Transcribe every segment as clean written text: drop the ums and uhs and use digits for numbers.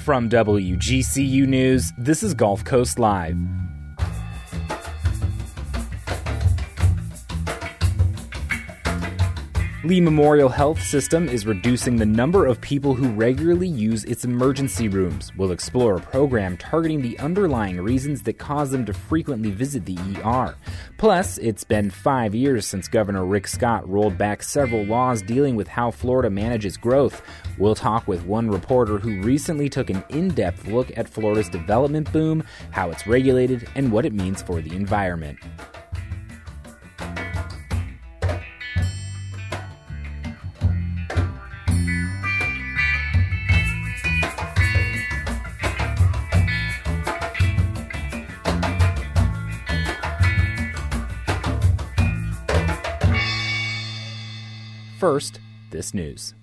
From WGCU News, this is Gulf Coast Live. Lee Memorial Health System is reducing the number of people who regularly use its emergency rooms. We'll explore a program targeting the underlying reasons that cause them to frequently visit the ER. Plus, it's been 5 years since Governor Rick Scott rolled back several laws dealing with how Florida manages growth. We'll talk with one reporter who recently took an in-depth look at Florida's development boom, how it's regulated, and what it means for the environment. First, this news.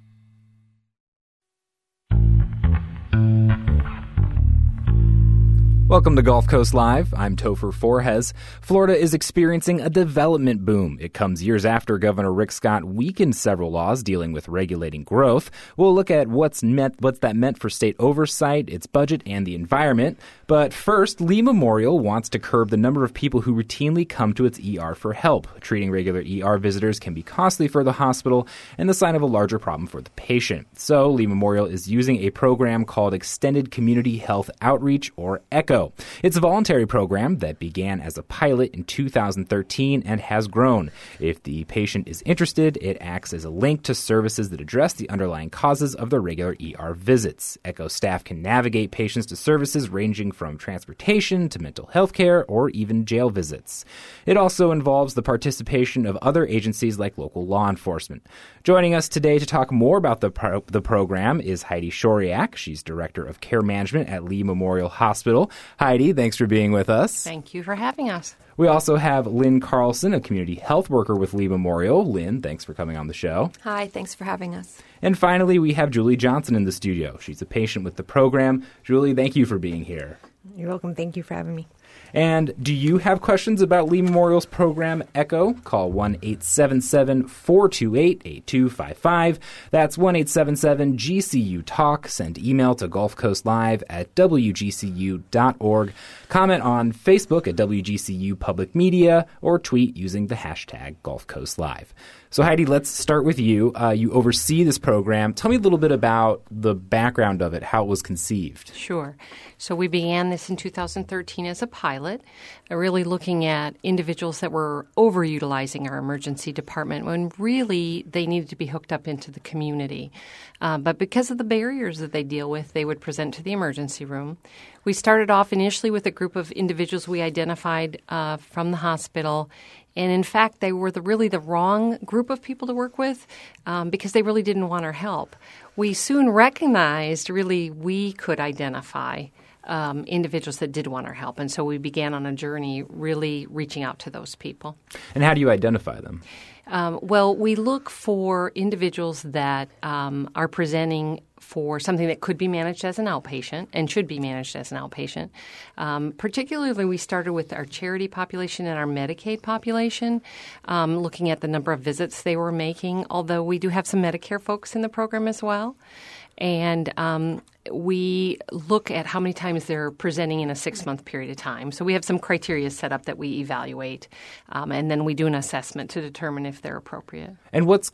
Welcome to Gulf Coast Live. I'm Topher Forhez. Florida is experiencing a development boom. It comes years after Governor Rick Scott weakened several laws dealing with regulating growth. We'll look at what's that meant for state oversight, its budget, and the environment. But first, Lee Memorial wants to curb the number of people who routinely come to its ER for help. Treating regular ER visitors can be costly for the hospital and the sign of a larger problem for the patient. So Lee Memorial is using a program called Extended Community Health Outreach, or ECHO. It's a voluntary program that began as a pilot in 2013 and has grown. If the patient is interested, it acts as a link to services that address the underlying causes of their regular ER visits. ECHO staff can navigate patients to services ranging from transportation to mental health care or even jail visits. It also involves the participation of other agencies like local law enforcement. Joining us today to talk more about the program is Heidi Shoriak. She's Director of Care Management at Lee Memorial Hospital. Heidi, thanks for being with us. Thank you for having us. We also have Lynn Carlson, a community health worker with Lee Memorial. Lynn, thanks for coming on the show. Hi, thanks for having us. And finally, we have Julie Johnson in the studio. She's a patient with the program. Julie, thank you for being here. You're welcome. Thank you for having me. And do you have questions about Lee Memorial's program, ECHO? Call 1-877-428-8255. That's 1-877-GCU-TALK. Send email to gulfcoastlive@wgcu.org. Comment on Facebook at WGCU Public Media or tweet using the hashtag Gulf Coast Live. So Heidi, let's start with you. You oversee this program. Tell me a little bit about the background of it, how it was conceived. Sure. So we began this in 2013 as a pilot, really looking at individuals that were overutilizing our emergency department when really they needed to be hooked up into the community. But because of the barriers that they deal with, they would present to the emergency room. We started off initially with a group of individuals we identified from the hospital. And in fact, they were really the wrong group of people to work with because they really didn't want our help. We soon recognized really we could identify individuals that did want our help. And so we began on a journey really reaching out to those people. And how do you identify them? Well, we look for individuals that are presenting for something that could be managed as an outpatient and should be managed as an outpatient. Particularly, we started with our charity population and our Medicaid population, looking at the number of visits they were making, although we do have some Medicare folks in the program as well. And we look at how many times they're presenting in a 6-month period of time. So we have some criteria set up that we evaluate, and then we do an assessment to determine if they're appropriate. And what's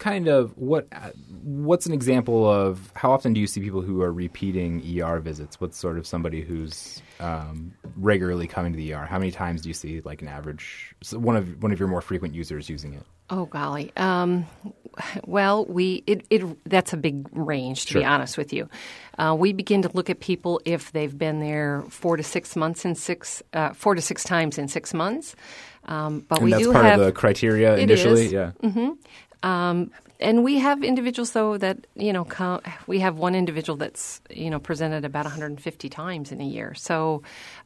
an example of how often do you see people who are repeating ER visits? What's sort of somebody who's regularly coming to the ER? How many times do you see, like, an average one of your more frequent users using it? Oh, golly. Well, that's a big range, to Sure. be honest with you. We begin to look at people if they've been there 4 to 6 times in 6 months. But And we that's do part have of the criteria it initially? is. Yeah. Mm-hmm. And we have individuals, though, that, we have one individual that's, presented about 150 times in a year. So,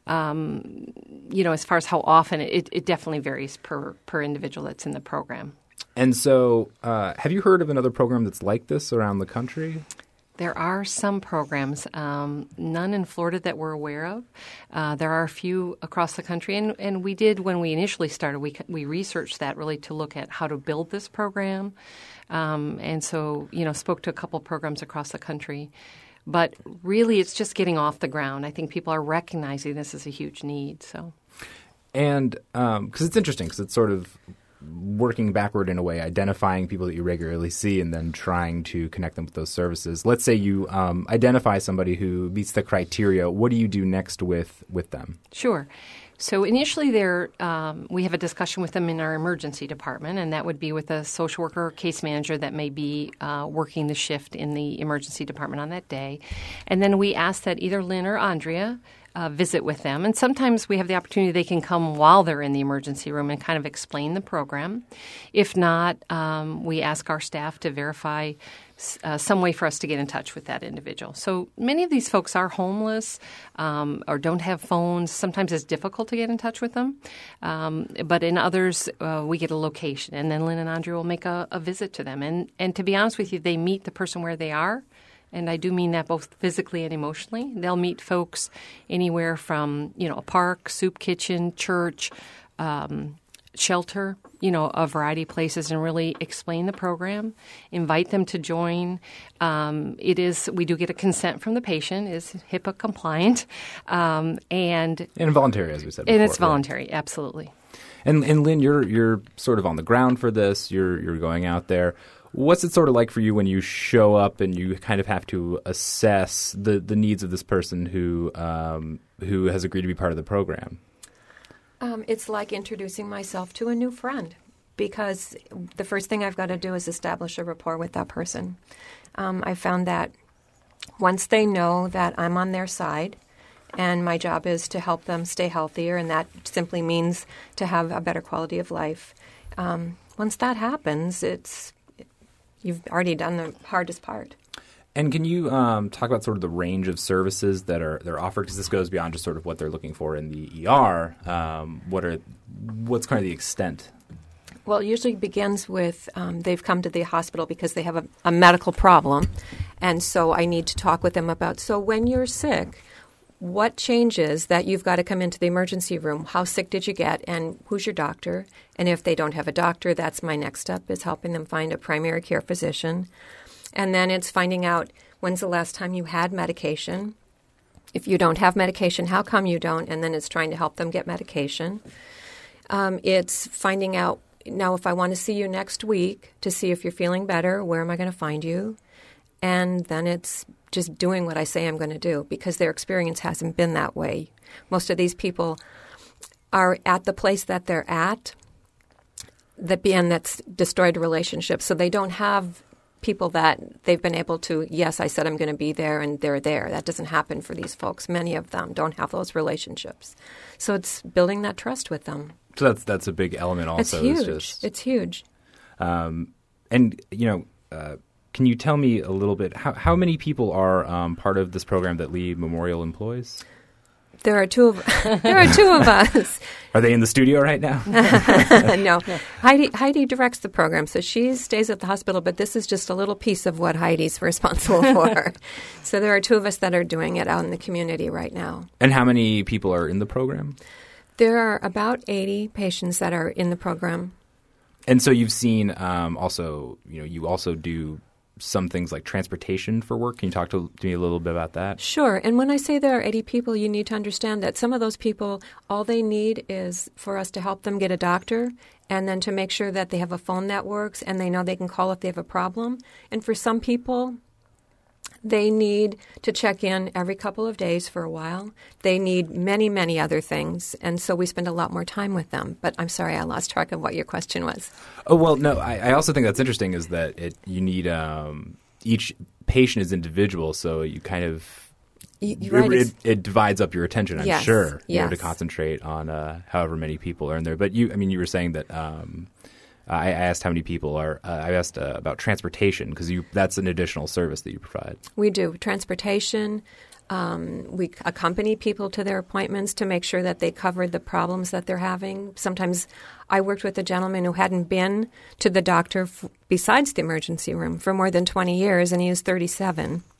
as far as how often, it definitely varies per individual that's in the program. And so have you heard of another program that's like this around the country? There are some programs, none in Florida that we're aware of. There are a few across the country, and we did, when we initially started, we researched that really to look at how to build this program. And so, spoke to a couple programs across the country. But really, it's just getting off the ground. I think people are recognizing this is a huge need. So, and because it's interesting, because it's sort of working backward in a way, identifying people that you regularly see and then trying to connect them with those services. Let's say you identify somebody who meets the criteria. What do you do next with them? Sure. So initially we have a discussion with them in our emergency department, and that would be with a social worker or case manager that may be working the shift in the emergency department on that day. And then we ask that either Lynn or Andrea visit with them. And sometimes we have the opportunity they can come while they're in the emergency room and kind of explain the program. If not, we ask our staff to verify some way for us to get in touch with that individual. So many of these folks are homeless or don't have phones. Sometimes it's difficult to get in touch with them. But in others, we get a location. And then Lynn and Andrea will make a visit to them. And to be honest with you, they meet the person where they are. And I do mean that both physically and emotionally. They'll meet folks anywhere from, a park, soup kitchen, church, shelter, a variety of places, and really explain the program, invite them to join. We do get a consent from the patient, is HIPAA compliant. And voluntary, as we said before. And it's voluntary, right? Absolutely. And Lynn, you're sort of on the ground for this. You're going out there. What's it sort of like for you when you show up and you kind of have to assess the needs of this person who has agreed to be part of the program? It's like introducing myself to a new friend, because the first thing I've got to do is establish a rapport with that person. I found that once they know that I'm on their side and my job is to help them stay healthier, and that simply means to have a better quality of life, once that happens, you've already done the hardest part. And can you talk about sort of the range of services that are offered? Because this goes beyond just sort of what they're looking for in the ER. What's kind of the extent? Well, it usually begins with they've come to the hospital because they have a medical problem. And so I need to talk with them about, so when you're sick, what changes that you've got to come into the emergency room? How sick did you get? And who's your doctor? And if they don't have a doctor, that's my next step, is helping them find a primary care physician. And then it's finding out, when's the last time you had medication? If you don't have medication, how come you don't? And then it's trying to help them get medication. It's finding out, now if I want to see you next week to see if you're feeling better, where am I going to find you? And then it's just doing what I say I'm going to do, because their experience hasn't been that way. Most of these people are at the place that they're at, that's destroyed relationships. So they don't have people that they've been able to, yes, I said I'm going to be there, and they're there. That doesn't happen for these folks. Many of them don't have those relationships. So it's building that trust with them. So that's a big element also. It's huge. Can you tell me a little bit, how many people are part of this program that Lee Memorial employs? There are two of us. Are they in the studio right now? No. Heidi directs the program, so she stays at the hospital, but this is just a little piece of what Heidi's responsible for. So there are two of us that are doing it out in the community right now. And how many people are in the program? There are about 80 patients that are in the program. And so you've seen you also do some things like transportation for work. Can you talk to me a little bit about that? Sure. And when I say there are 80 people, you need to understand that some of those people, all they need is for us to help them get a doctor, and then to make sure that they have a phone that works and they know they can call if they have a problem. And for some people, they need to check in every couple of days for a while. They need many, many other things. And so we spend a lot more time with them. But I'm sorry, I lost track of what your question was. Oh, well, no, I also think that's interesting, is that you need each patient is individual. So you kind of it divides up your attention, I'm sure, to concentrate on however many people are in there. But you were saying that I asked how many people are. I asked about transportation, because that's an additional service that you provide. We do transportation. We accompany people to their appointments to make sure that they cover the problems that they're having. Sometimes I worked with a gentleman who hadn't been to the doctor besides the emergency room for more than 20 years, and he was 37.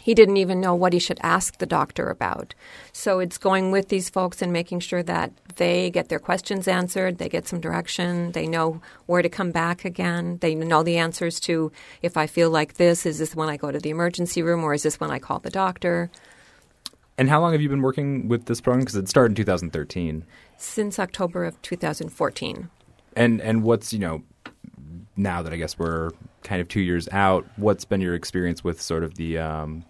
he didn't even know what he should ask the doctor about. So it's going with these folks and making sure that they get their questions answered, they get some direction, they know where to come back again, they know the answers to, if I feel like this, is this when I go to the emergency room or is this when I call the doctor? And how long have you been working with this program? Because it started in 2013. Since October of 2014. And what's, now that I guess we're kind of 2 years out, what's been your experience with sort of the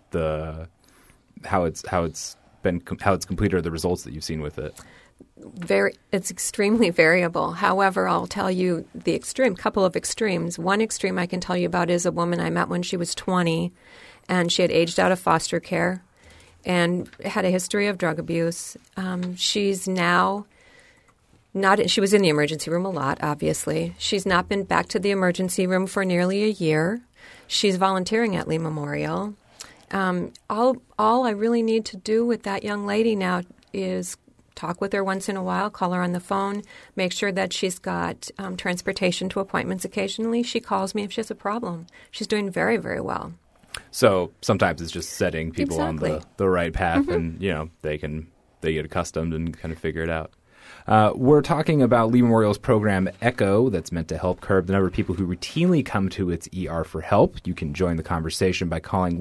how it's completed, or the results that you've seen with it? It's extremely variable. However, I'll tell you the couple of extremes. One extreme I can tell you about is a woman I met when she was 20, and she had aged out of foster care and had a history of drug abuse. She's now she was in the emergency room a lot, obviously. She's not been back to the emergency room for nearly a year. She's volunteering at Lee Memorial. All I really need to do with that young lady now is talk with her once in a while, call her on the phone, make sure that she's got transportation to appointments occasionally. She calls me if she has a problem. She's doing very, very well. So sometimes it's just setting people on the right path, and they get accustomed and kind of figure it out. We're talking about Lee Memorial's program ECHO that's meant to help curb the number of people who routinely come to its ER for help. You can join the conversation by calling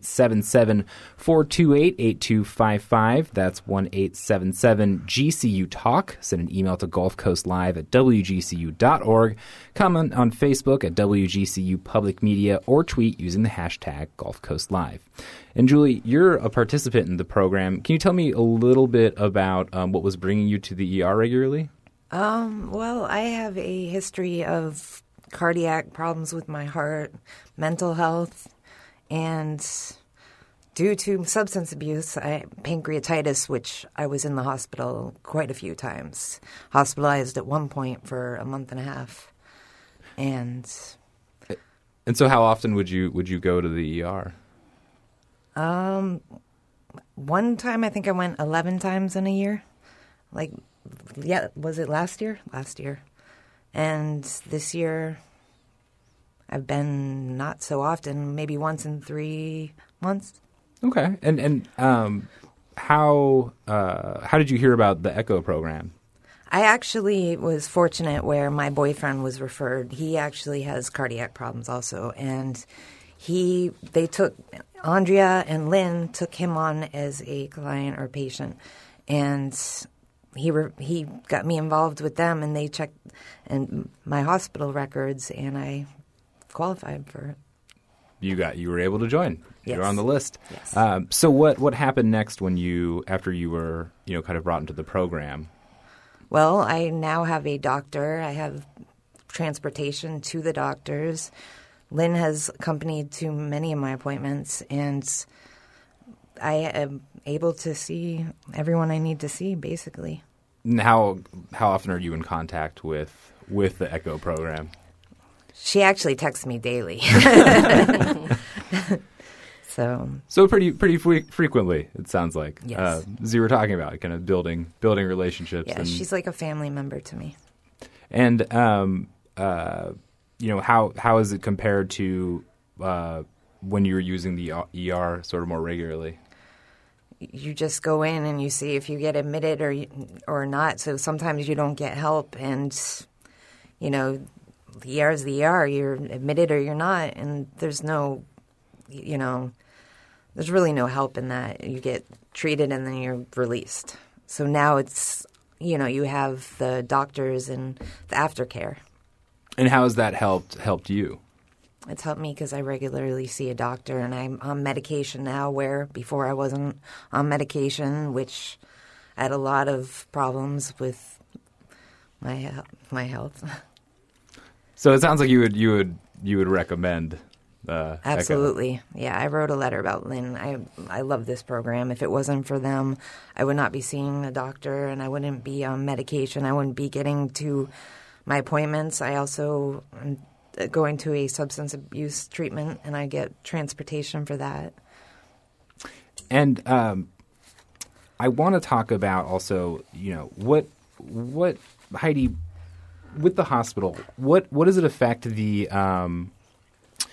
1-877-428-8255. That's 1-877-GCU-TALK. Send an email to gulfcoastlive@wgcu.org. Comment on Facebook at WGCU Public Media, or tweet using the hashtag GulfCoastLive. And Julie, you're a participant in the program. Can you tell me a little bit about what was bringing you to the ER regularly? Well, I have a history of cardiac problems with my heart, mental health, and due to substance abuse, pancreatitis, which I was in the hospital quite a few times, hospitalized at one point for a month and a half. And so how often would you go to the ER? One time I think I went 11 times in a year. Was it last year? Last year. And this year I've been not so often, maybe once in 3 months. Okay. And how did you hear about the ECHO program? I actually was fortunate where my boyfriend was referred. He actually has cardiac problems also, and they took Andrea and Lynn took him on as a client or patient, and he got me involved with them, and they checked my hospital records, and I qualified for it. You were able to join. Yes. You're on the list. Yes. So what happened next after you were kind of brought into the program? Well, I now have a doctor. I have transportation to the doctors. Lynn has accompanied to many of my appointments, and I am able to see everyone I need to see, basically. And how often are you in contact with the ECHO program? She actually texts me daily. So pretty frequently, it sounds like. Yes. As you were talking about, kind of building relationships. Yeah, she's like a family member to me. And how is it compared to when you were using the ER sort of more regularly? You just go in and you see if you get admitted or not. So sometimes you don't get help, and the ER is the ER. You're admitted or you're not, and there's no, there's really no help in that. You get treated and then you're released. So now it's, you have the doctors and the aftercare. And how has that helped you? It's helped me because I regularly see a doctor, and I'm on medication now, where before I wasn't on medication, which I had a lot of problems with my health. So it sounds like you would recommend Absolutely. ECHO. Yeah, I wrote a letter about Lynn. I love this program. If it wasn't for them, I would not be seeing a doctor, and I wouldn't be on medication. I wouldn't be getting to my appointments. I also am going to a substance abuse treatment, and I get transportation for that. And I want to talk about also, what Heidi, with the hospital, what does it affect the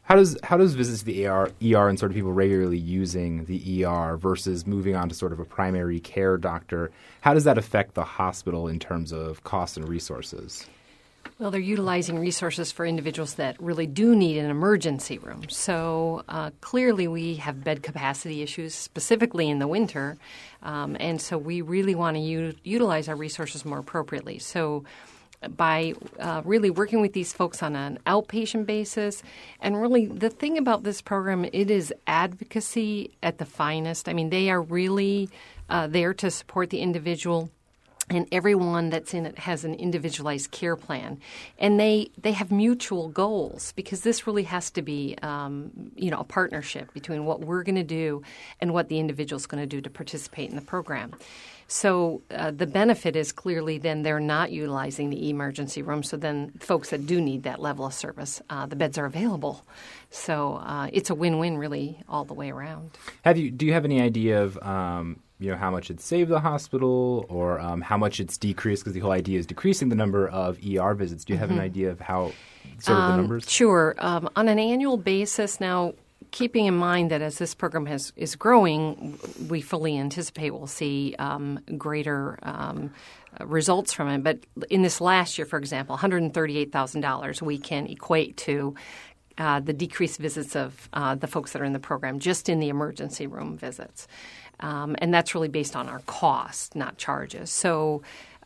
How does visits to the ER and sort of people regularly using the ER versus moving on to sort of a primary care doctor, how does that affect the hospital in terms of cost and resources? Well, they're utilizing resources for individuals that really do need an emergency room. So clearly we have bed capacity issues, specifically in the winter, and so we really want to utilize our resources more appropriately. So by really working with these folks on an outpatient basis. And really the thing about this program, it is advocacy at the finest. I mean, they are really there to support the individual. And everyone that's in it has an individualized care plan. And they have mutual goals because this really has to be, a partnership between what we're going to do and what the individual's going to do to participate in the program. So the benefit is clearly then they're not utilizing the emergency room. So then folks that do need that level of service, the beds are available. So it's a win-win really all the way around. Do you have any idea of how much it saved the hospital or how much it's decreased? Because the whole idea is decreasing the number of ER visits. Do you have an idea of how sort of the numbers? Sure. On an annual basis now, keeping in mind that as this program is growing, we fully anticipate we'll see greater results from it. But in this last year, for example, $138,000 we can equate to the decreased visits of the folks that are in the program just in the emergency room visits. And that's really based on our cost, not charges. So,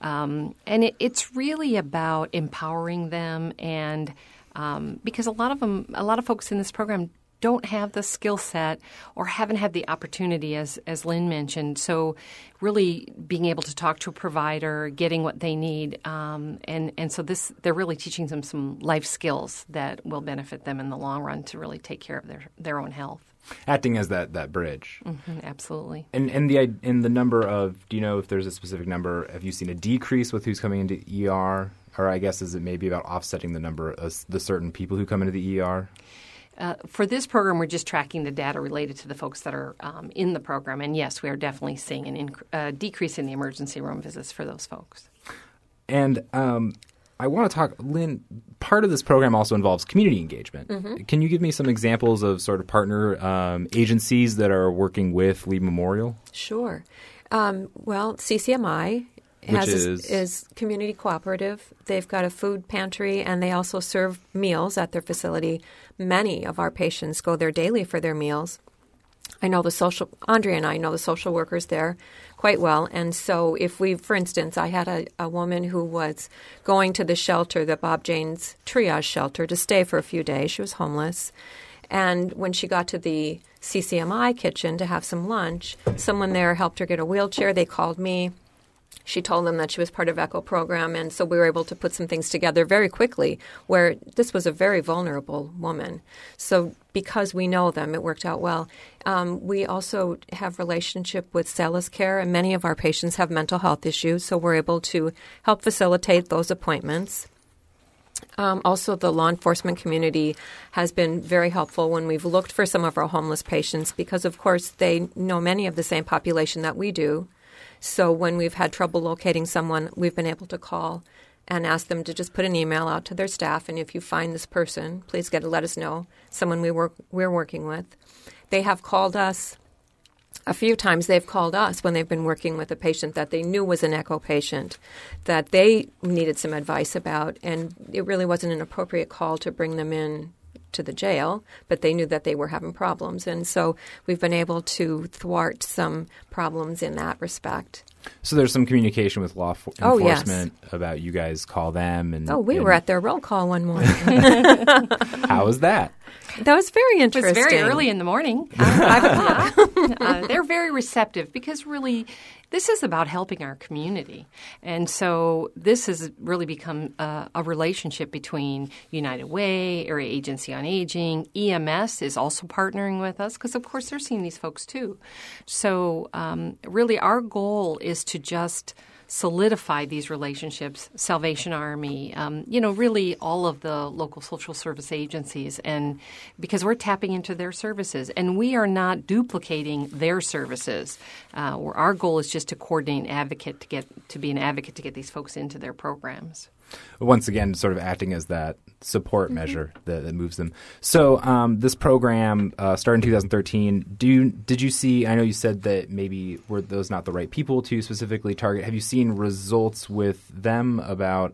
it's really about empowering them and because a lot of folks in this program don't have the skill set or haven't had the opportunity, as Lynn mentioned. So really being able to talk to a provider, getting what they need, and so they're really teaching them some life skills that will benefit them in the long run to really take care of their own health. Acting as that bridge. Mm-hmm, absolutely. And the number of, do you know if there's a specific number? Have you seen a decrease with who's coming into ER? Or I guess is it maybe about offsetting the number of the certain people who come into the ER? For this program, we're just tracking the data related to the folks that are in the program. And yes, we are definitely seeing a decrease in the emergency room visits for those folks. And I want to talk, Lynn, part of this program also involves community engagement. Mm-hmm. Can you give me some examples of sort of partner agencies that are working with Lee Memorial? Sure. CCMI is community cooperative. They've got a food pantry, and they also serve meals at their facility. Many of our patients go there daily for their meals. Andrea and I know the social workers there quite well. And so for instance, I had a woman who was going to the shelter, the Bob Jane's triage shelter, to stay for a few days. She was homeless. And when she got to the CCMI kitchen to have some lunch, someone there helped her get a wheelchair. They called me. She told them that she was part of ECHO program, and so we were able to put some things together very quickly where this was a very vulnerable woman. So because we know them, it worked out well. We also have relationship with Celis Care, and many of our patients have mental health issues, so we're able to help facilitate those appointments. Also, the law enforcement community has been very helpful when we've looked for some of our homeless patients because, of course, they know many of the same population that we do. So when we've had trouble locating someone, we've been able to call and ask them to just put an email out to their staff. And if you find this person, please let us know, someone we're working with. They have called us. A few times they've called us when they've been working with a patient that they knew was an ECHO patient that they needed some advice about. And it really wasn't an appropriate call to bring them in to the jail, but they knew that they were having problems. And so we've been able to thwart some problems in that respect. So there's some communication with law enforcement about you guys call them. We were at their roll call one morning. How was that? That was very interesting. It was very early in the morning, 5 o'clock. They're very receptive because really this is about helping our community. And so this has really become a relationship between United Way, Area Agency on Aging. EMS is also partnering with us because, of course, they're seeing these folks too. So really our goal is to just solidify these relationships, Salvation Army, really all of the local social service agencies, and because we're tapping into their services and we are not duplicating their services. Our goal is just to coordinate an advocate to be an advocate to get these folks into their programs. Once again, sort of acting as that support measure that moves them. So this program started in 2013. Did you see, I know you said that maybe were those not the right people to specifically target. Have you seen results with them about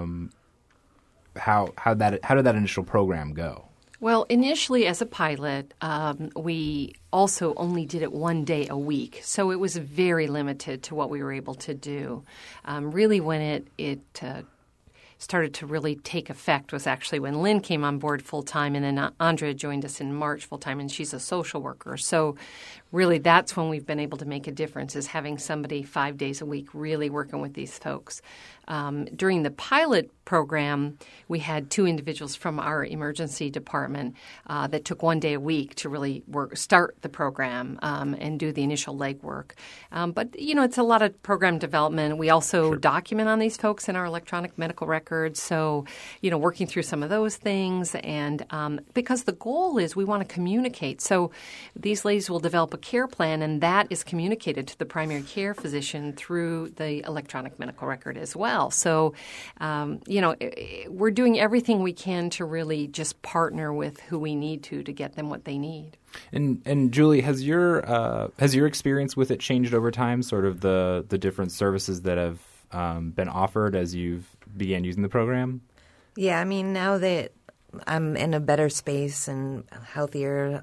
how did that initial program go? Well, initially as a pilot, we also only did it 1 day a week. So it was very limited to what we were able to do. Really when it started to really take effect was actually when Lynn came on board full-time, and then Andrea joined us in March full-time, and she's a social worker. So really that's when we've been able to make a difference, is having somebody 5 days a week really working with these folks. During the pilot program, we had 2 individuals from our emergency department that took 1 day a week to really start the program and do the initial legwork. But, it's a lot of program development. We also document on these folks in our electronic medical records. So, working through some of those things. And because the goal is we want to communicate. So these ladies will develop a care plan, and that is communicated to the primary care physician through the electronic medical record as well. So, we're doing everything we can to really just partner with who we need to get them what they need. And Julie, has your experience with it changed over time? Sort of the different services that have been offered as you've began using the program? Yeah, I mean, now that I'm in a better space and healthier,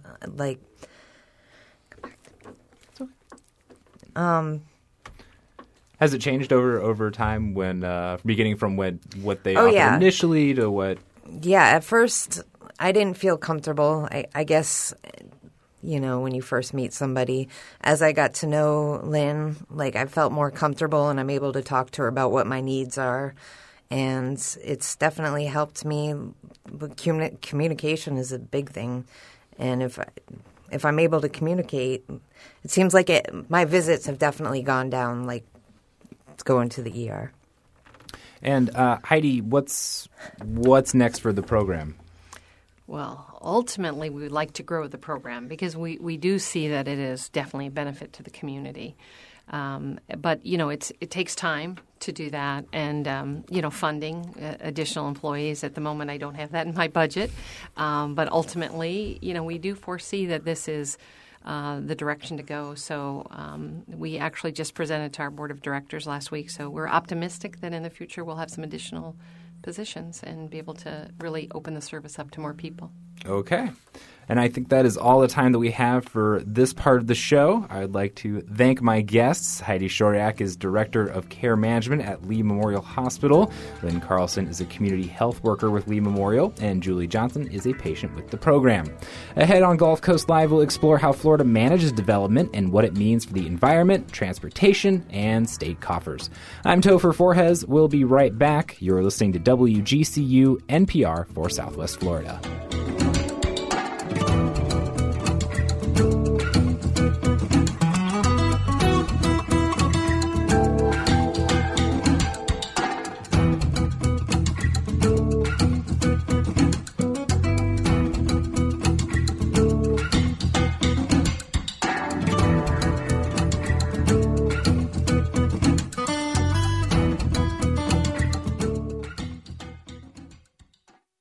has it changed over time when beginning from what they offered initially to what? Yeah, at first I didn't feel comfortable. I guess, when you first meet somebody, as I got to know Lynn, I felt more comfortable and I'm able to talk to her about what my needs are. And it's definitely helped me. Communication is a big thing. And if I'm able to communicate, it seems like my visits have definitely gone down, going to the ER. And Heidi, what's next for the program? Well, ultimately, we would like to grow the program because we do see that it is definitely a benefit to the community. But, it takes time to do that and, funding additional employees. At the moment, I don't have that in my budget. But ultimately, we do foresee that this is the direction to go. So we actually just presented to our board of directors last week. So we're optimistic that in the future we'll have some additional positions and be able to really open the service up to more people. Okay. And I think that is all the time that we have for this part of the show. I would like to thank my guests. Heidi Shoryak is Director of Care Management at Lee Memorial Hospital. Lynn Carlson is a community health worker with Lee Memorial. And Julie Johnson is a patient with the program. Ahead on Gulf Coast Live, we'll explore how Florida manages development and what it means for the environment, transportation, and state coffers. I'm Topher Forjes. We'll be right back. You're listening to WGCU NPR for Southwest Florida.